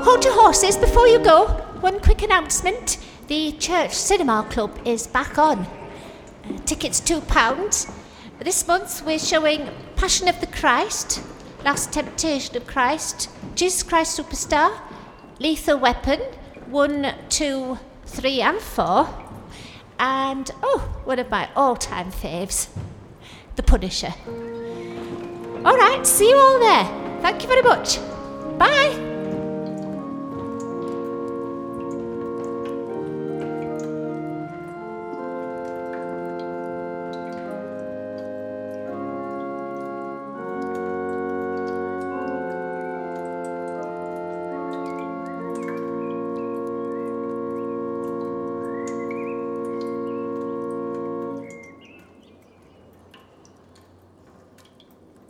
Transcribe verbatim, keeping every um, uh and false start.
hold your horses before you go. One quick announcement. The Church Cinema Club is back on. Uh, tickets two pounds. This month we're showing Passion of the Christ, Last Temptation of Christ, Jesus Christ Superstar, Lethal Weapon, one, two, three and four. And, oh, one of my all-time faves, The Punisher. All right, see you all there. Thank you very much. Bye.